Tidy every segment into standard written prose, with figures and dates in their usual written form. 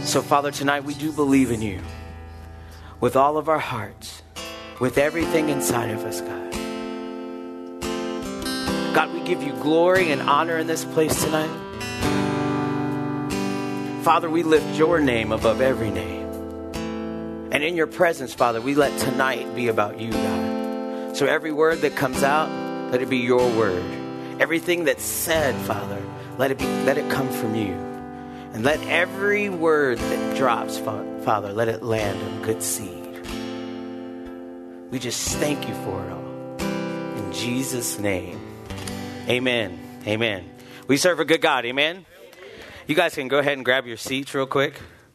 So, Father, tonight we do believe in you with all of our hearts, with everything inside of us, God. God, we give you glory and honor in this place tonight. Father, we lift your name above every name. And in your presence, Father, we let tonight be about you, God. So every word that comes out, let it be your word. Everything that's said, Father, let it come from you. And let every word that drops, Father, let it land on good seed. We just thank you for it all. In Jesus' name, amen. Amen. We serve a good God, amen? You guys can go ahead and grab your seats real quick.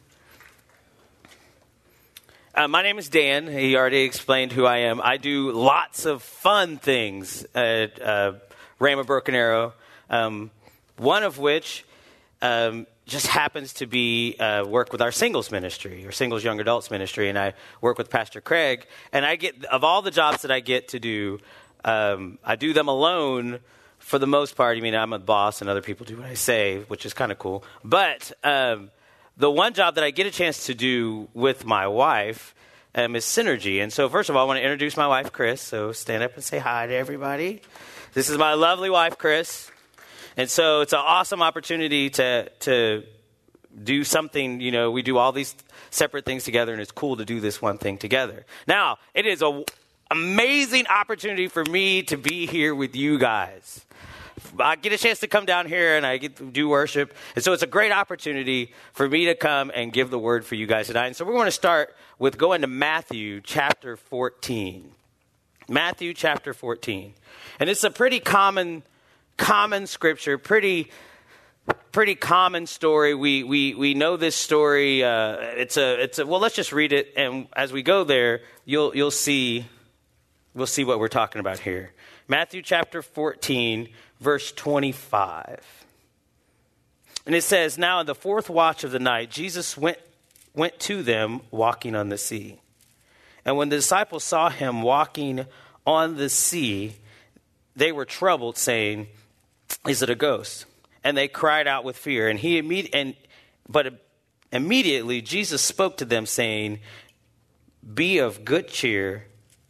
My name is Dan. He already explained who I am. I do lots of fun things at Rhema Broken Arrow, one of which just happens to be work with our singles ministry, or singles young adults ministry, and I work with Pastor Craig. And I get, of all the jobs that I get to do, I do them alone for the most part. I mean, I'm a boss and other people do what I say, which is kind of cool. But the one job that I get a chance to do with my wife is Synergy. And so first of all, I want to introduce my wife, Chris. So stand up and say hi to everybody. This is my lovely wife, Chris. And so it's an awesome opportunity to do something. You know, we do all these separate things together, and it's cool to do this one thing together. Now, it is an amazing opportunity for me to be here with you guys. I get a chance to come down here and I get to do worship. And so it's a great opportunity for me to come and give the word for you guys tonight. And so we want to start with going to Matthew chapter 14. Matthew chapter 14. And it's a pretty common scripture, pretty common story. We know this story. Well, let's just read it. And as we go there, we'll see what we're talking about here. Matthew chapter 14, verse 25. And it says, "Now in the fourth watch of the night, Jesus went to them walking on the sea. And when the disciples saw him walking on the sea, they were troubled, saying, 'Is it a ghost?' And they cried out with fear. But immediately Jesus spoke to them, saying, 'Be of good cheer.'"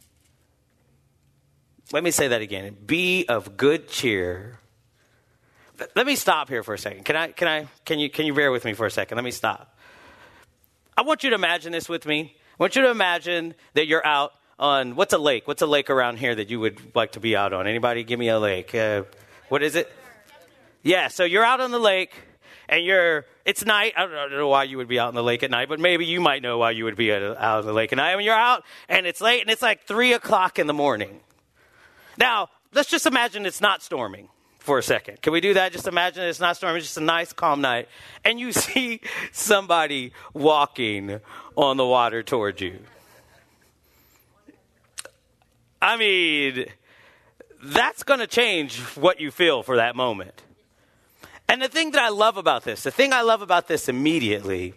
Let me say that again. "Be of good cheer." Let me stop here for a second. Can you bear with me for a second? Let me stop. I want you to imagine this with me. I want you to imagine that you're out on, what's a lake? What's a lake around here that you would like to be out on? Anybody give me a lake? What is it? Yeah, so you're out on the lake and it's night. I don't know why you would be out on the lake at night, but maybe you might know why you would be out on the lake at night. When you're out and it's late and it's like 3 o'clock in the morning. Now, let's just imagine it's not storming for a second. Can we do that? Just imagine it's not storming. It's just a nice, calm night. And you see somebody walking on the water towards you. I mean, that's going to change what you feel for that moment. And the thing that I love about this immediately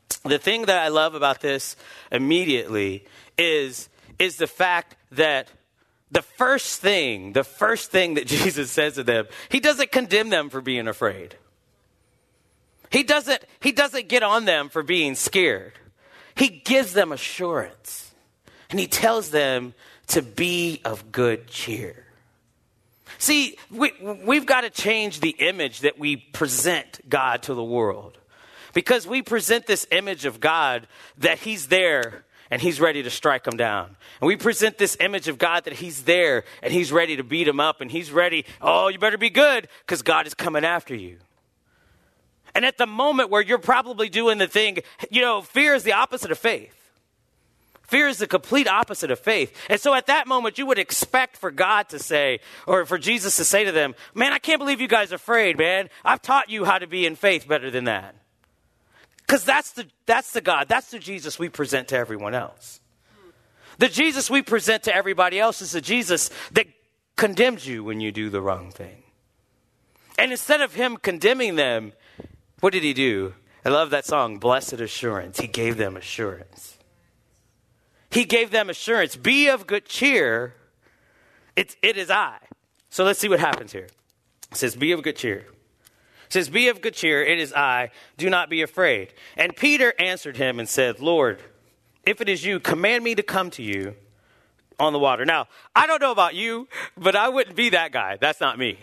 is the fact that the first thing that Jesus says to them, he doesn't condemn them for being afraid. He doesn't get on them for being scared. He gives them assurance. And he tells them to be of good cheer. See, we've got to change the image that we present God to the world. Because we present this image of God that he's there and he's ready to strike them down. And we present this image of God that he's there and he's ready to beat them up and he's ready, oh, you better be good because God is coming after you. And at the moment where you're probably doing the thing, fear is the opposite of faith. Fear is the complete opposite of faith. And so at that moment, you would expect for God to say, or for Jesus to say to them, man, I can't believe you guys are afraid, man. I've taught you how to be in faith better than that. Because that's the God, that's the Jesus we present to everyone else. The Jesus we present to everybody else is the Jesus that condemns you when you do the wrong thing. And instead of him condemning them, what did he do? I love that song, Blessed Assurance. He gave them assurance. He gave them assurance. Be of good cheer. It is I. So let's see what happens here. It says, be of good cheer. It says, be of good cheer, it is I, do not be afraid. And Peter answered him and said, Lord, if it is you, command me to come to you on the water. Now, I don't know about you, but I wouldn't be that guy. That's not me.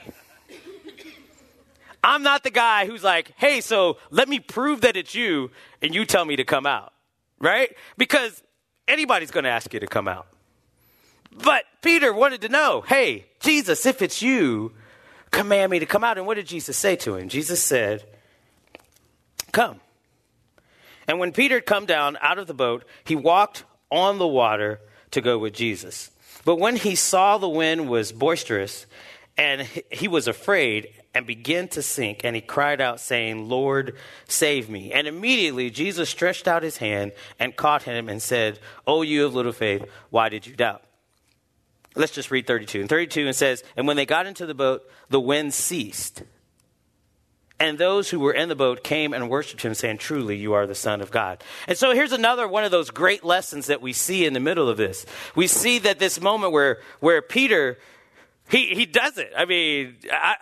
I'm not the guy who's like, hey, so let me prove that it's you and you tell me to come out, right? Because anybody's going to ask you to come out. But Peter wanted to know, hey, Jesus, if it's you, command me to come out. And what did Jesus say to him? Jesus said, come. And when Peter had come down out of the boat, he walked on the water to go with Jesus. But when he saw the wind was boisterous, and he was afraid and began to sink, and he cried out, saying, Lord, save me. And immediately Jesus stretched out his hand and caught him and said, O you of little faith, why did you doubt? Let's just read 32. And 32 it says, and when they got into the boat, the wind ceased. And those who were in the boat came and worshiped him, saying, truly, you are the Son of God. And so here's another one of those great lessons that we see in the middle of this. We see that this moment where Peter, he does it. I mean,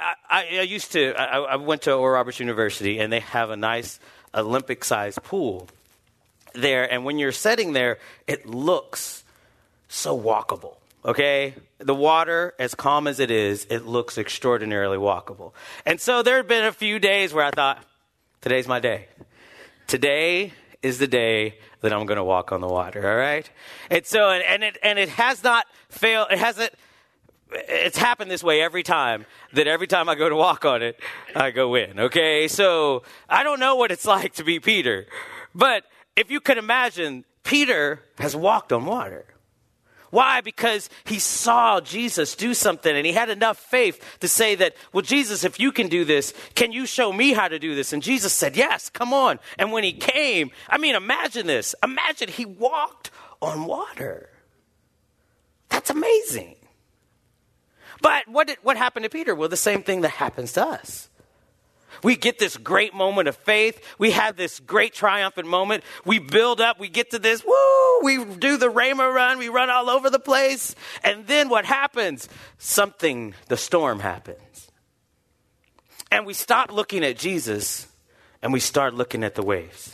I went to Oral Roberts University, and they have a nice Olympic-sized pool there. And when you're sitting there, it looks so walkable. Okay, the water, as calm as it is, it looks extraordinarily walkable. And so there have been a few days where I thought, today's my day. Today is the day that I'm going to walk on the water, all right? And so, and it has not failed. It's happened this way every time I go to walk on it, I go in, okay? So I don't know what it's like to be Peter. But if you could imagine, Peter has walked on water. Why? Because he saw Jesus do something, and he had enough faith to say that, well, Jesus, if you can do this, can you show me how to do this? And Jesus said, yes, come on. And when he came, I mean, imagine this. Imagine he walked on water. That's amazing. But what happened to Peter? Well, the same thing that happens to us. We get this great moment of faith. We have this great triumphant moment. We build up. We get to this. Woo! We do the Rhema run. We run all over the place. And then what happens? The storm happens. And we stop looking at Jesus and we start looking at the waves.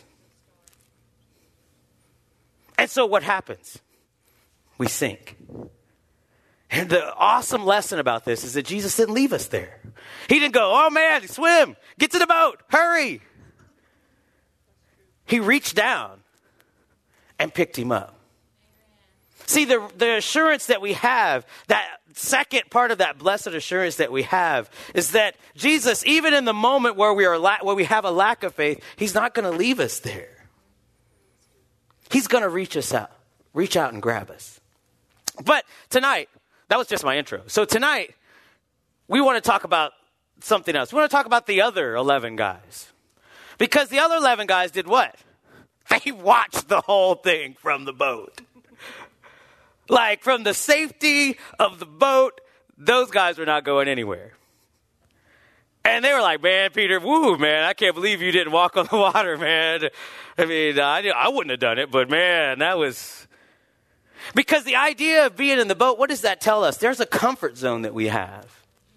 And so what happens? We sink. And the awesome lesson about this is that Jesus didn't leave us there. He didn't go, oh man, swim, get to the boat, hurry. He reached down and picked him up. See, the assurance that we have, that second part of that blessed assurance that we have, is that Jesus, even in the moment where we have a lack of faith, he's not going to leave us there. He's going to reach out and grab us. But tonight, that was just my intro. So tonight, we want to talk about something else. We want to talk about the other 11 guys. Because the other 11 guys did what? They watched the whole thing from the boat. Like, from the safety of the boat, those guys were not going anywhere. And they were like, man, Peter, woo, man, I can't believe you didn't walk on the water, man. I mean, I wouldn't have done it, but man, that was... Because the idea of being in the boat, what does that tell us? There's a comfort zone that we have.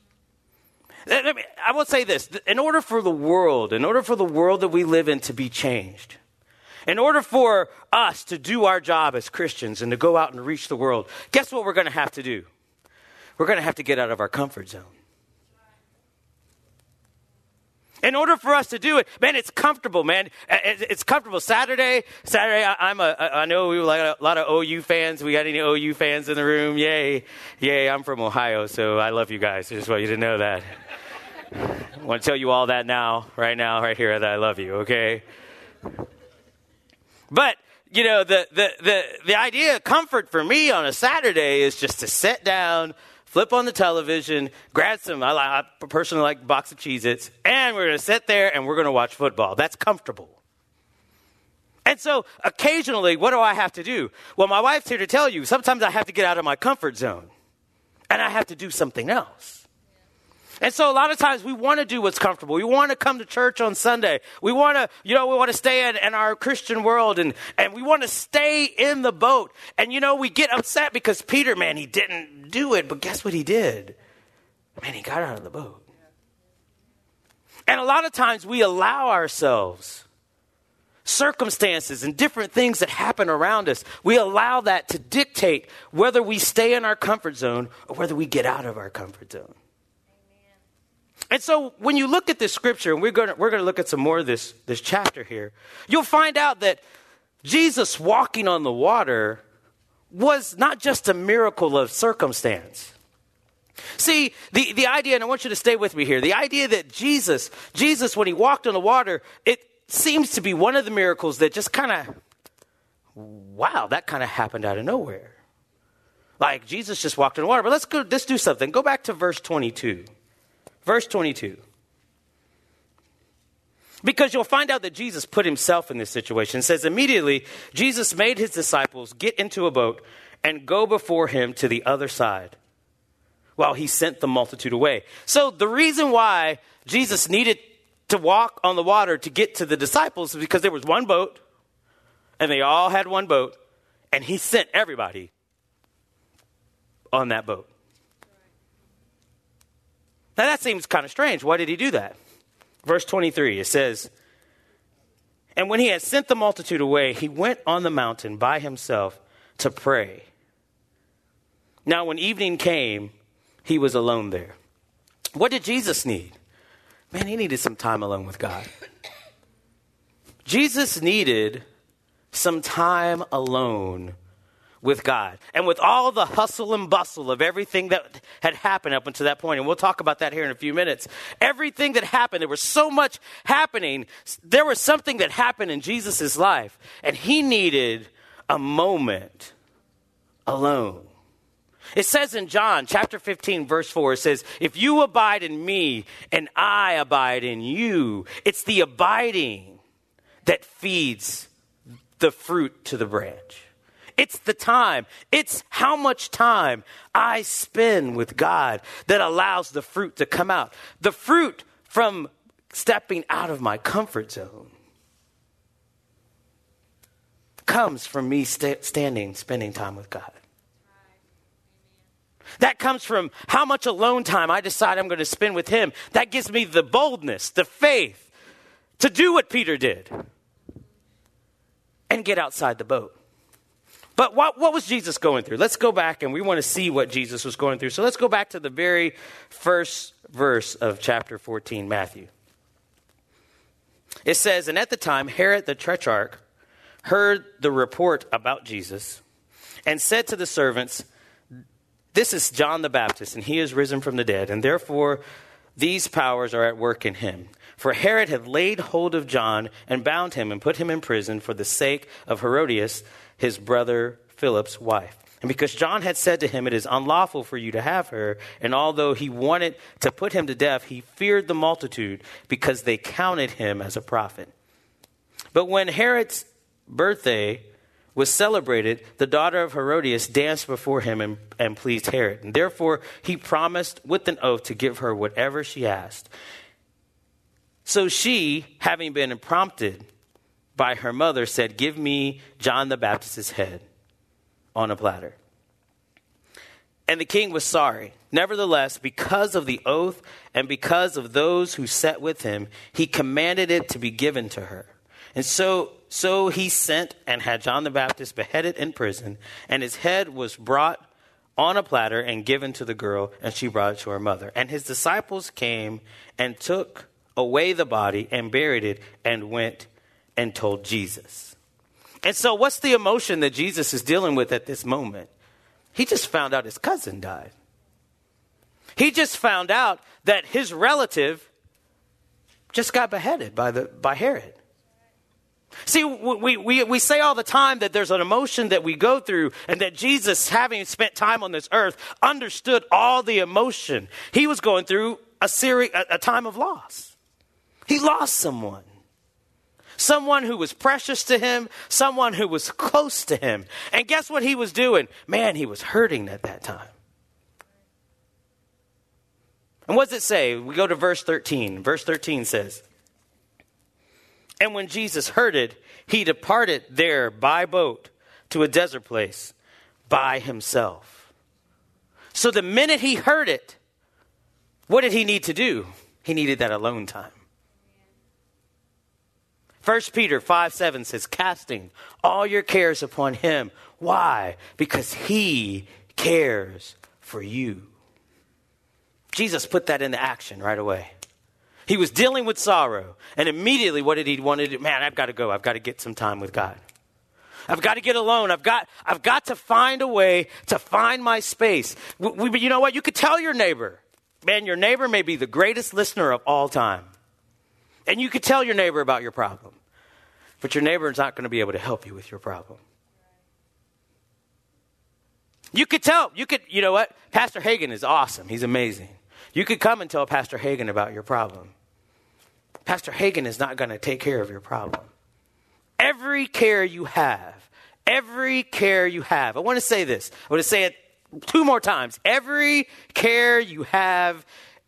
I will say this. In order for the world that we live in to be changed, in order for us to do our job as Christians and to go out and reach the world, guess what we're going to have to do? We're going to have to get out of our comfort zone. In order for us to do it, man, it's comfortable, man. It's comfortable. Saturday, I know we like a lot of OU fans. We got any OU fans in the room? Yay. I'm from Ohio, so I love you guys. I just want you to know that. I want to tell you all that right here, that I love you, okay? But, you know, the idea of comfort for me on a Saturday is just to sit down, flip on the television, grab some, I personally like a box of Cheez-Its, and we're going to sit there and we're going to watch football. That's comfortable. And so occasionally, what do I have to do? Well, my wife's here to tell you, sometimes I have to get out of my comfort zone and I have to do something else. And so a lot of times we want to do what's comfortable. We want to come to church on Sunday. We want to, stay in our Christian world and we want to stay in the boat. And, we get upset because Peter, man, he didn't do it. But guess what he did? Man, he got out of the boat. And a lot of times we allow ourselves circumstances and different things that happen around us. We allow that to dictate whether we stay in our comfort zone or whether we get out of our comfort zone. Amen. And so when you look at this scripture, and we're going to look at some more of this chapter here, you'll find out that Jesus walking on the water was not just a miracle of circumstance. See, the idea, and I want you to stay with me here, the idea that Jesus, when he walked on the water, it seems to be one of the miracles that just kind of, wow, that kind of happened out of nowhere. Like Jesus just walked on the water. But let's do something. Go back to verse 22. Verse 22. Because you'll find out that Jesus put himself in this situation. It says, immediately, Jesus made his disciples get into a boat and go before him to the other side, while he sent the multitude away. So the reason why Jesus needed to walk on the water to get to the disciples is because there was one boat, and they all had one boat, and he sent everybody on that boat. Now that seems kind of strange. Why did he do that? Verse 23, it says, and when he had sent the multitude away, he went on the mountain by himself to pray. Now when evening came, he was alone there. What did Jesus need? Man, he needed some time alone with God. Jesus needed some time alone with God. And with all the hustle and bustle of everything that had happened up until that point, and we'll talk about that here in a few minutes, everything that happened, there was so much happening. There was something that happened in Jesus' life, and he needed a moment alone. It says in John chapter 15, verse 4, it says, if you abide in me and I abide in you, it's the abiding that feeds the fruit to the branch. It's the time. It's how much time I spend with God that allows the fruit to come out. The fruit from stepping out of my comfort zone comes from me spending time with God. That comes from how much alone time I decide I'm going to spend with him. That gives me the boldness, the faith to do what Peter did and get outside the boat. But what was Jesus going through? Let's go back, and we want to see what Jesus was going through. So let's go back to the very first verse of chapter 14, Matthew. It says, and at the time, Herod the Tetrarch heard the report about Jesus and said to the servants, this is John the Baptist, and he is risen from the dead, and therefore these powers are at work in him. For Herod had laid hold of John and bound him and put him in prison for the sake of Herodias, his brother Philip's wife. And because John had said to him, it is unlawful for you to have her, and although he wanted to put him to death, he feared the multitude because they counted him as a prophet. But when Herod's birthday was celebrated, the daughter of Herodias danced before him and pleased Herod. And therefore he promised with an oath to give her whatever she asked. So she, having been prompted by her mother, said, give me John the Baptist's head on a platter. And the king was sorry. Nevertheless, because of the oath and because of those who sat with him, he commanded it to be given to her. And so he sent and had John the Baptist beheaded in prison, and his head was brought on a platter and given to the girl, and she brought it to her mother. And his disciples came and took away the body and buried it and went and told Jesus. And so what's the emotion that Jesus is dealing with at this moment? He just found out his cousin died. He just found out that his relative just got beheaded by Herod. See, we say all the time that there's an emotion that we go through, and that Jesus, having spent time on this earth, understood all the emotion. He was going through a time of loss. He lost someone who was precious to him, someone who was close to him. And guess what he was doing? Man, he was hurting at that time. And what does it say? We go to verse 13. Verse 13 says, and when Jesus heard it, he departed there by boat to a desert place by himself. So the minute he heard it, what did he need to do? He needed that alone time. 1 Peter 5:7 says, casting all your cares upon him. Why? Because he cares for you. Jesus put that into action right away. He was dealing with sorrow. And immediately what did he want to do? Man, I've got to go. I've got to get some time with God. I've got to get alone. I've got to find a way to find my space. You know what? You could tell your neighbor. Man, your neighbor may be the greatest listener of all time. And you could tell your neighbor about your problem. But your neighbor is not going to be able to help you with your problem. You could tell. You know what? Pastor Hagen is awesome. He's amazing. You could come and tell Pastor Hagen about your problem. Pastor Hagen is not going to take care of your problem. Every care you have. I want to say this. I want to say it 2 more times. Every care you have,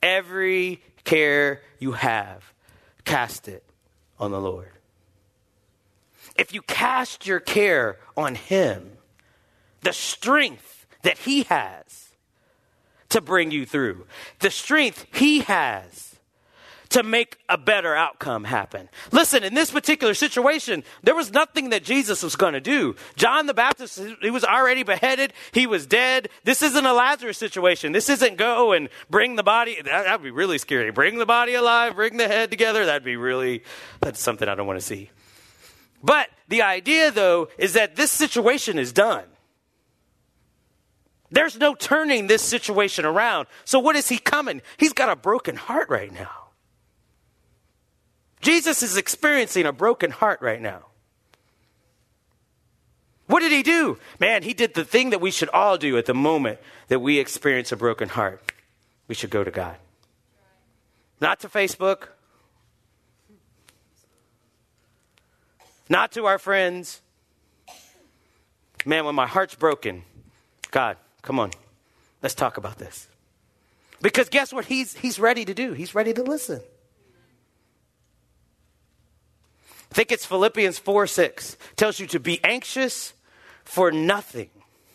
cast it on the Lord. If you cast your care on him, the strength that he has to bring you through, the strength he has to make a better outcome happen. Listen, in this particular situation, there was nothing that Jesus was going to do. John the Baptist, he was already beheaded. He was dead. This isn't a Lazarus situation. This isn't go and bring the body. That'd be really scary. Bring the body alive, bring the head together. That's something I don't want to see. But the idea, though, is that this situation is done. There's no turning this situation around. So what is he coming? He's got a broken heart right now. Jesus is experiencing a broken heart right now. What did he do? Man, he did the thing that we should all do at the moment that we experience a broken heart. We should go to God. Not to Facebook. Not to our friends. Man, when my heart's broken, God, come on, let's talk about this. Because guess what he's ready to do? He's ready to listen. I think it's Philippians 4:6. Tells you to be anxious for nothing.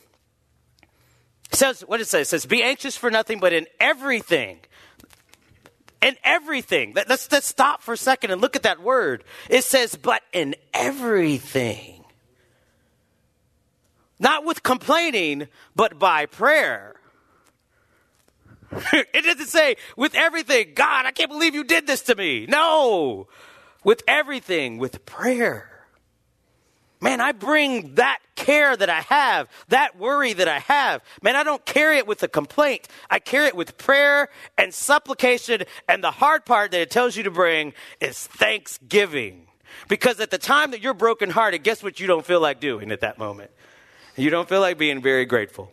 It says, what does it say? It says, be anxious for nothing, but in everything. In everything. Let's stop for a second and look at that word. It says, but in everything. Not with complaining, but by prayer. It doesn't say with everything. God, I can't believe you did this to me. No. With everything, with prayer. Man, I bring that care that I have, that worry that I have. Man, I don't carry it with a complaint. I carry it with prayer and supplication. And the hard part that it tells you to bring is thanksgiving. Because at the time that you're brokenhearted, guess what you don't feel like doing at that moment? You don't feel like being very grateful.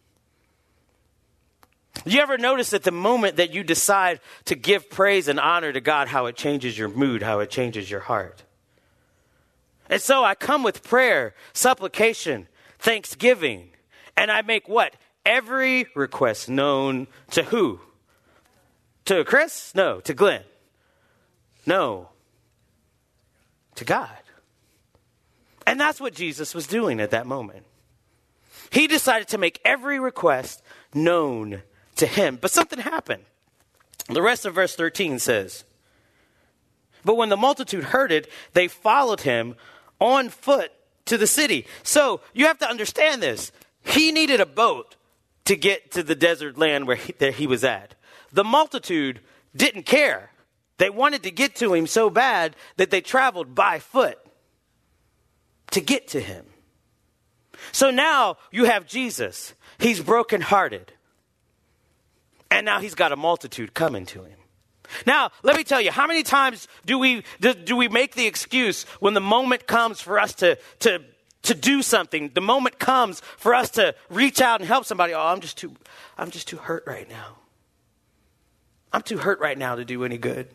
You ever notice at the moment that you decide to give praise and honor to God, how it changes your mood, how it changes your heart? And so I come with prayer, supplication, thanksgiving, and I make what? Every request known to who? To Chris? No. To Glenn? No. To God. And that's what Jesus was doing at that moment. He decided to make every request known to him. But something happened. The rest of verse 13 says, but when the multitude heard it, they followed him on foot to the city. So you have to understand this. He needed a boat to get to the desert land where he was at. The multitude didn't care. They wanted to get to him so bad that they traveled by foot to get to him. So now you have Jesus. He's brokenhearted. And now he's got a multitude coming to him. Now, let me tell you, how many times do we make the excuse when the moment comes for us to do something? The moment comes for us to reach out and help somebody. Oh, I'm just too hurt right now. I'm too hurt right now to do any good.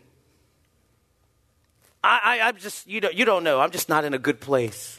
I'm just, you don't know. I'm just not in a good place.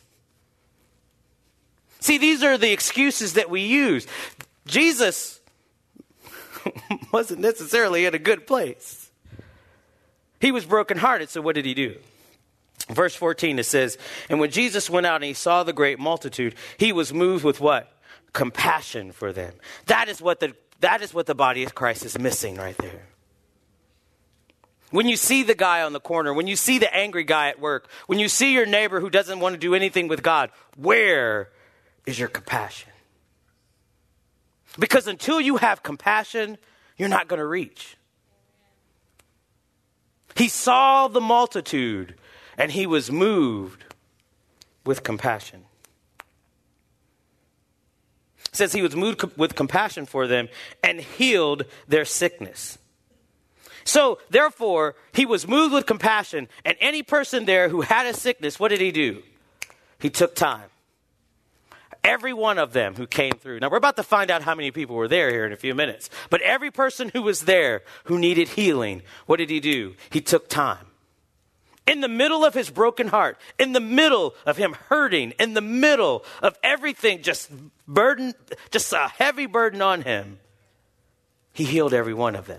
See, these are the excuses that we use. Jesus wasn't necessarily in a good place. He was brokenhearted, so what did he do? Verse 14, it says, and when Jesus went out and he saw the great multitude, he was moved with what? Compassion for them. That is what the body of Christ is missing right there. When you see the guy on the corner, when you see the angry guy at work, when you see your neighbor who doesn't want to do anything with God, where is your compassion? Because until you have compassion, you're not going to reach. He saw the multitude and he was moved with compassion. It says he was moved with compassion for them and healed their sickness. So, therefore, he was moved with compassion, and any person there who had a sickness, what did he do? He took time. Every one of them who came through. Now, we're about to find out how many people were there here in a few minutes. But every person who was there who needed healing, what did he do? He took time. In the middle of his broken heart, in the middle of him hurting, in the middle of everything just a heavy burden on him, he healed every one of them.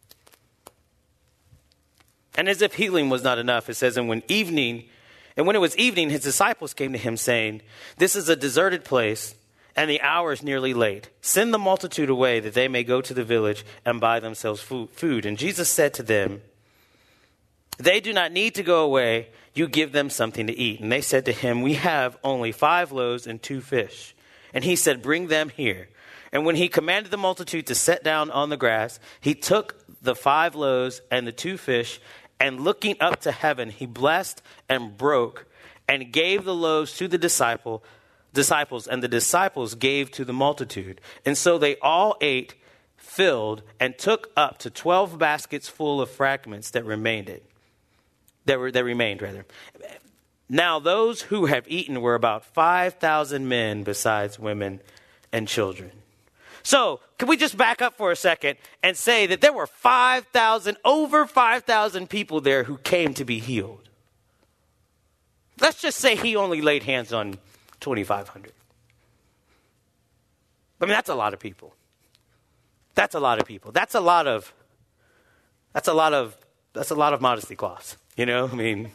And as if healing was not enough, it says, and when it was evening, his disciples came to him saying, this is a deserted place and the hour is nearly late. Send the multitude away that they may go to the village and buy themselves food. And Jesus said to them, they do not need to go away. You give them something to eat. And they said to him, we have only 5 loaves and 2 fish. And he said, bring them here. And when he commanded the multitude to sit down on the grass, he took the 5 loaves and the 2 fish, and looking up to heaven, he blessed and broke and gave the loaves to the disciples, and the disciples gave to the multitude. And so they all ate, filled, and took up to 12 baskets full of fragments that remained. Now those who have eaten were about 5,000 men, besides women and children. So, can we just back up for a second and say that there were over 5,000 people there who came to be healed? Let's just say he only laid hands on 2,500. I mean, that's a lot of people. That's a lot of people. That's a lot of modesty cloths. You know, I mean,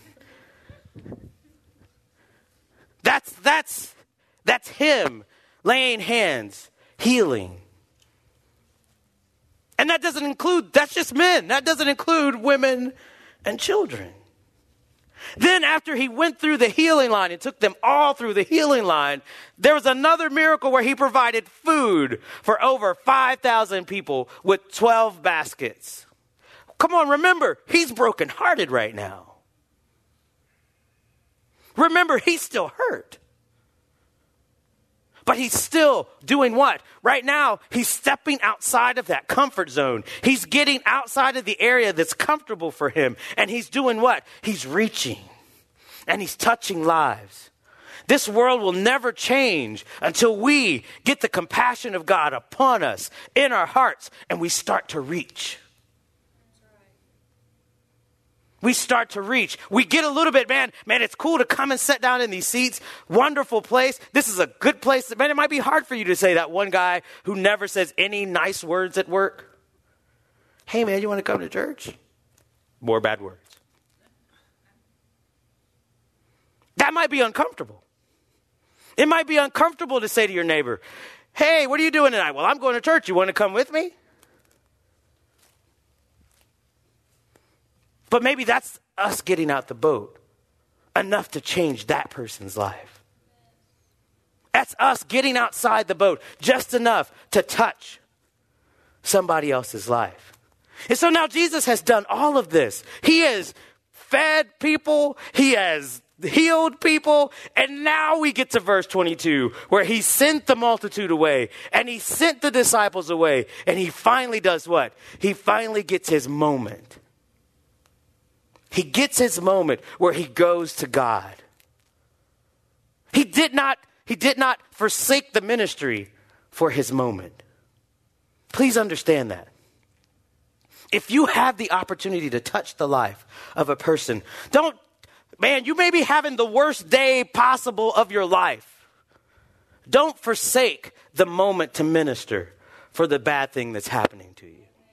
that's him laying hands, healing. And that's just men. That doesn't include women and children. Then after he went through the healing line and took them all through the healing line, there was another miracle where he provided food for over 5,000 people with 12 baskets. Come on, remember, he's brokenhearted right now. Remember, he's still hurt. But he's still doing what? Right now, he's stepping outside of that comfort zone. He's getting outside of the area that's comfortable for him. And he's doing what? He's reaching. And he's touching lives. This world will never change until we get the compassion of God upon us, in our hearts, and we start to reach. We start to reach. We get a little bit, man, it's cool to come and sit down in these seats. Wonderful place. This is a good place. Man, it might be hard for you to say that one guy who never says any nice words at work. Hey, man, you want to come to church? More bad words. That might be uncomfortable. It might be uncomfortable to say to your neighbor, hey, what are you doing tonight? Well, I'm going to church. You want to come with me? But maybe that's us getting out the boat enough to change that person's life. That's us getting outside the boat just enough to touch somebody else's life. And so now Jesus has done all of this. He has fed people. He has healed people. And now we get to verse 22 where he sent the multitude away and he sent the disciples away. And he finally does what? He finally gets his moment. He gets his moment where he goes to God. He did not forsake the ministry for his moment. Please understand that. If you have the opportunity to touch the life of a person, you may be having the worst day possible of your life. Don't forsake the moment to minister for the bad thing that's happening to you.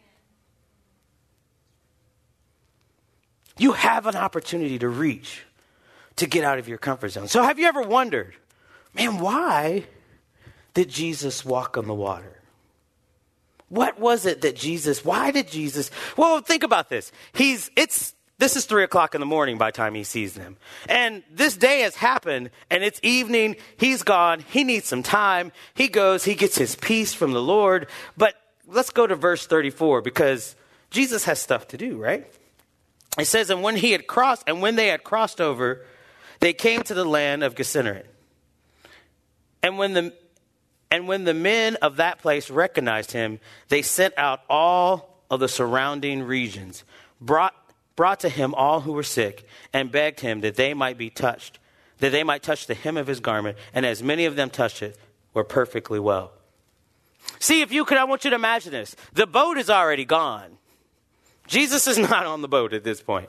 You have an opportunity to reach, to get out of your comfort zone. So have you ever wondered, man, why did Jesus walk on the water? What was it that why did Jesus, well, think about this. This is 3:00 in the morning by the time he sees them. And this day has happened and it's evening. He's gone. He needs some time. He goes, he gets his peace from the Lord. But let's go to verse 34 because Jesus has stuff to do, right? It says, and when they had crossed over, they came to the land of Gennesaret. And when the men of that place recognized him, they sent out all of the surrounding regions, brought to him all who were sick, and begged him that they might touch the hem of his garment. And as many of them touched it, were perfectly well. See, if you could, I want you to imagine this. The boat is already gone. Jesus is not on the boat at this point.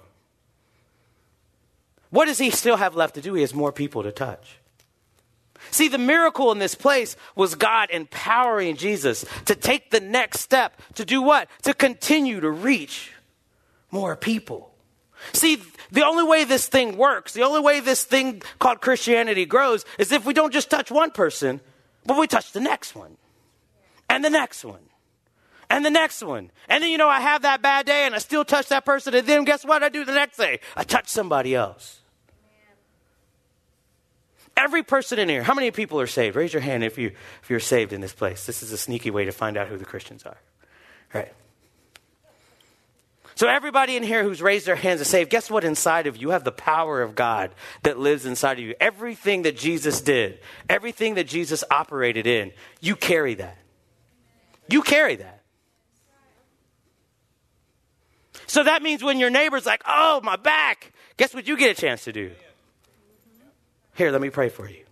What does he still have left to do? He has more people to touch. See, the miracle in this place was God empowering Jesus to take the next step. To do what? To continue to reach more people. See, the only way this thing works, the only way this thing called Christianity grows is if we don't just touch one person, but we touch the next one. And the next one. And the next one. And then, I have that bad day and I still touch that person. And then guess what I do the next day? I touch somebody else. Every person in here, how many people are saved? Raise your hand if you're saved in this place. This is a sneaky way to find out who the Christians are. Right? So everybody in here who's raised their hands and saved, guess what inside of you? You have the power of God that lives inside of you. Everything that Jesus did, everything that Jesus operated in, you carry that. You carry that. So that means when your neighbor's like, oh, my back, guess what you get a chance to do? Here, let me pray for you.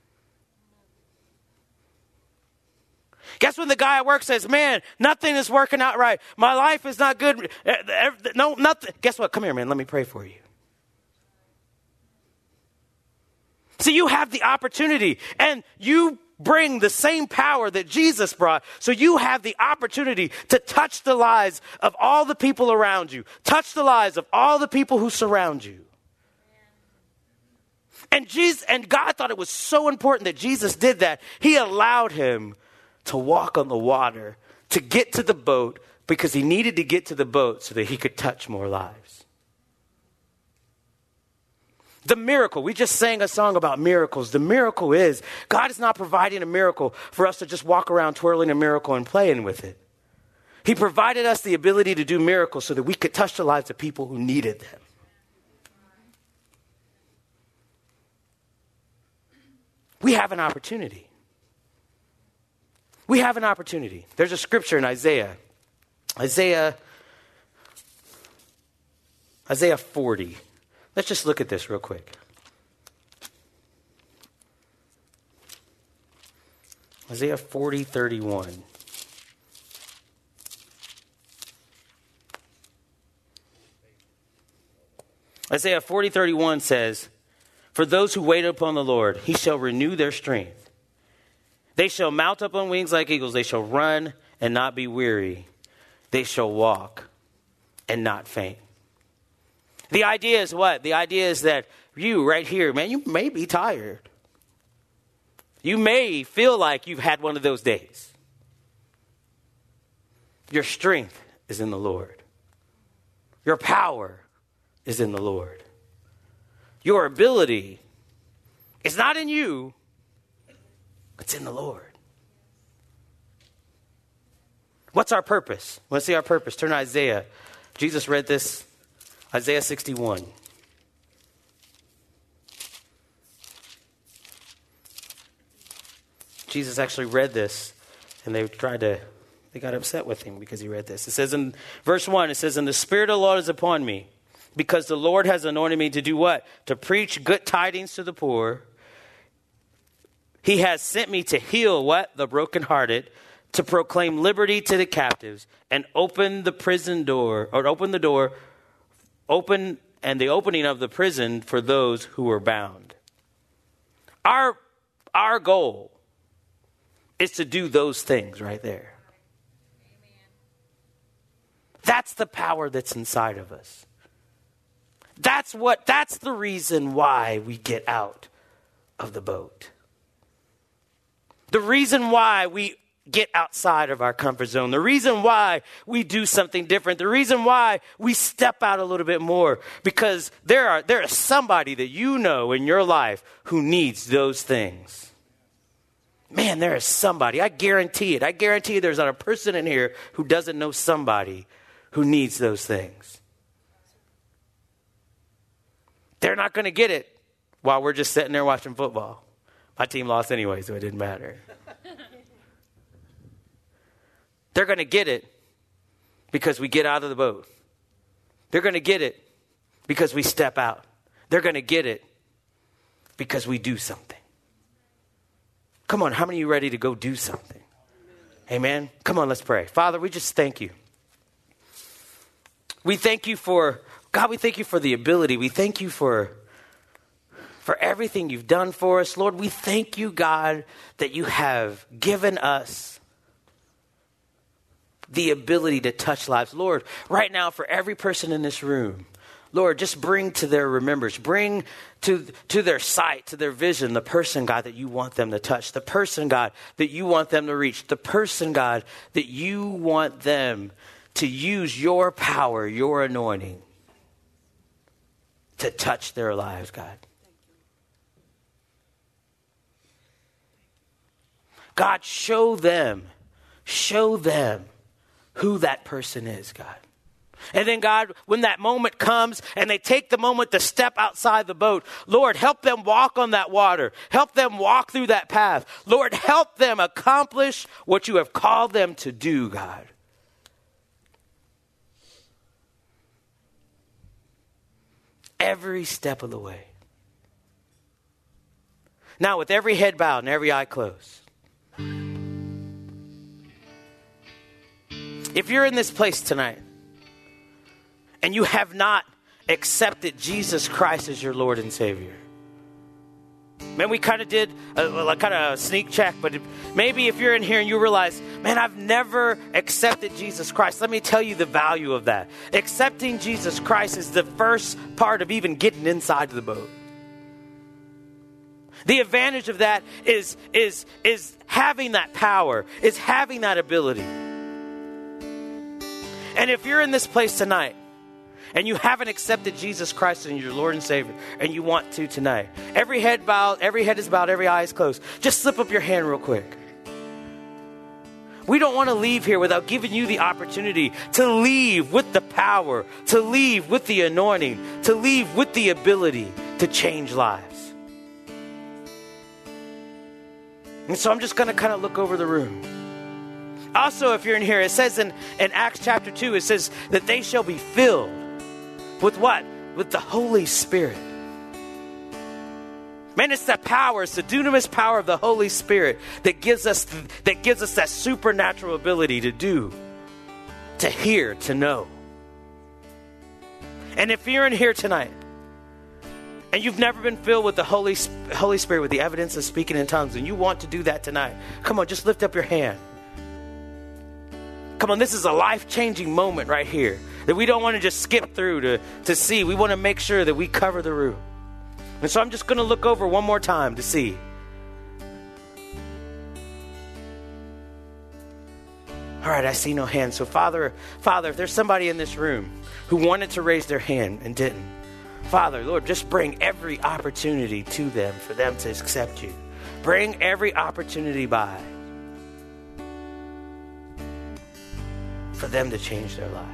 Guess when the guy at work says, man, nothing is working out right. My life is not good. No, nothing. Guess what? Come here, man. Let me pray for you. See, you have the opportunity and you bring the same power that Jesus brought. So you have the opportunity to touch the lives of all the people around you. Touch the lives of all the people who surround you. And God thought it was so important that Jesus did that. He allowed him to walk on the water, to get to the boat, because he needed to get to the boat so that he could touch more lives. The miracle, we just sang a song about miracles. The miracle is, God is not providing a miracle for us to just walk around twirling a miracle and playing with it. He provided us the ability to do miracles so that we could touch the lives of people who needed them. We have an opportunity. We have an opportunity. There's a scripture in Isaiah 40. Let's just look at this real quick. Isaiah 40:31. Isaiah 40:31 says, for those who wait upon the Lord, he shall renew their strength. They shall mount up on wings like eagles. They shall run and not be weary. They shall walk and not faint. The idea is what? The idea is that you right here, man, you may be tired. You may feel like you've had one of those days. Your strength is in the Lord. Your power is in the Lord. Your ability is not in you. It's in the Lord. What's our purpose? Let's see our purpose. Turn to Isaiah. Jesus read this. Isaiah 61. Jesus actually read this, and they got upset with him because he read this. It says in verse 1, it says, and the Spirit of the Lord is upon me, because the Lord has anointed me to do what? To preach good tidings to the poor. He has sent me to heal what? The brokenhearted, to proclaim liberty to the captives, and open the opening of the prison for those who are bound. Our goal is to do those things right there. Amen. That's the power that's inside of us. That's the reason why we get out of the boat. The reason why we get outside of our comfort zone, the reason why we do something different, the reason why we step out a little bit more, because there is somebody that you know in your life who needs those things. Man, there is somebody. I guarantee it. I guarantee there's not a person in here who doesn't know somebody who needs those things. They're not going to get it while we're just sitting there watching football. My team lost anyway, so it didn't matter. They're going to get it because we get out of the boat. They're going to get it because we step out. They're going to get it because we do something. Come on, how many of you ready to go do something? Amen. Come on, let's pray. Father, we just thank you. We thank you for, God, we thank you for the ability. We thank you for everything you've done for us. Lord, we thank you, God, that you have given us the ability to touch lives. Lord, right now for every person in this room, Lord, just bring to their remembrance, bring to their sight, to their vision, the person, God, that you want them to touch, the person, God, that you want them to reach, the person, God, that you want them to use your power, your anointing to touch their lives, God. God, show them who that person is, God. And then, God, when that moment comes and they take the moment to step outside the boat, Lord, help them walk on that water. Help them walk through that path. Lord, help them accomplish what you have called them to do, God. Every step of the way. Now, with every head bowed and every eye closed, if you're in this place tonight and you have not accepted Jesus Christ as your Lord and Savior, man, we kind of did a sneak check, but maybe if you're in here and you realize, man, I've never accepted Jesus Christ. Let me tell you the value of that. Accepting Jesus Christ is the first part of even getting inside the boat. The advantage of that is having that power, is having that ability. And if you're in this place tonight and you haven't accepted Jesus Christ as your Lord and Savior, and you want to tonight, every head is bowed, every eye is closed. Just slip up your hand real quick. We don't want to leave here without giving you the opportunity to leave with the power, to leave with the anointing, to leave with the ability to change lives. And so I'm just going to kind of look over the room. Also, if you're in here, it says in Acts chapter 2, it says that they shall be filled with what? With the Holy Spirit. Man, it's the power, it's the dunamis power of the Holy Spirit that gives us that supernatural ability to do, to hear, to know. And if you're in here tonight and you've never been filled with the Holy Spirit, with the evidence of speaking in tongues, and you want to do that tonight, come on, just lift up your hand. Come on, this is a life-changing moment right here that we don't want to just skip through to see. We want to make sure that we cover the room. And so I'm just going to look over one more time to see. All right, I see no hands. So Father, if there's somebody in this room who wanted to raise their hand and didn't, Father, Lord, just bring every opportunity to them for them to accept you. Bring every opportunity by for them to change their lives.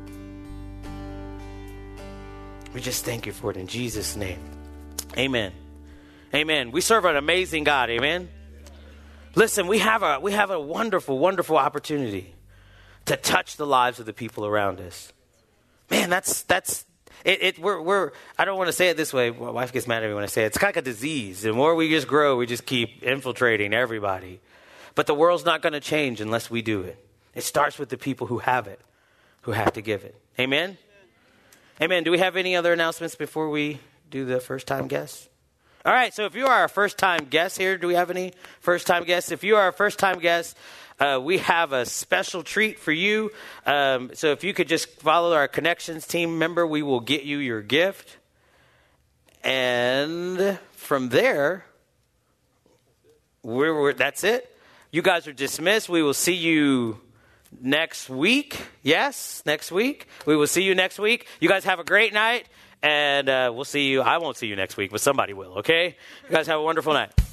We just thank you for it in Jesus' name. Amen. Amen. We serve an amazing God. Amen. Listen, we have a wonderful, wonderful opportunity to touch the lives of the people around us. Man, that's we're I don't want to say it this way. My wife gets mad at me when I say it. It's kind of like a disease. The more we just grow, we just keep infiltrating everybody. But the world's not going to change unless we do it. It starts with the people who have it, who have to give it. Amen? Amen. Do we have any other announcements before we do the first-time guests? All right, so if you are a first-time guest here, do we have any first-time guests? If you are a first-time guest, we have a special treat for you. So if you could just follow our Connections team member, we will get you your gift. And from there, that's it. You guys are dismissed. We will see you next week. Yes, next week. We will see you next week. You guys have a great night, and we'll see you. I won't see you next week, but somebody will, okay? You guys have a wonderful night.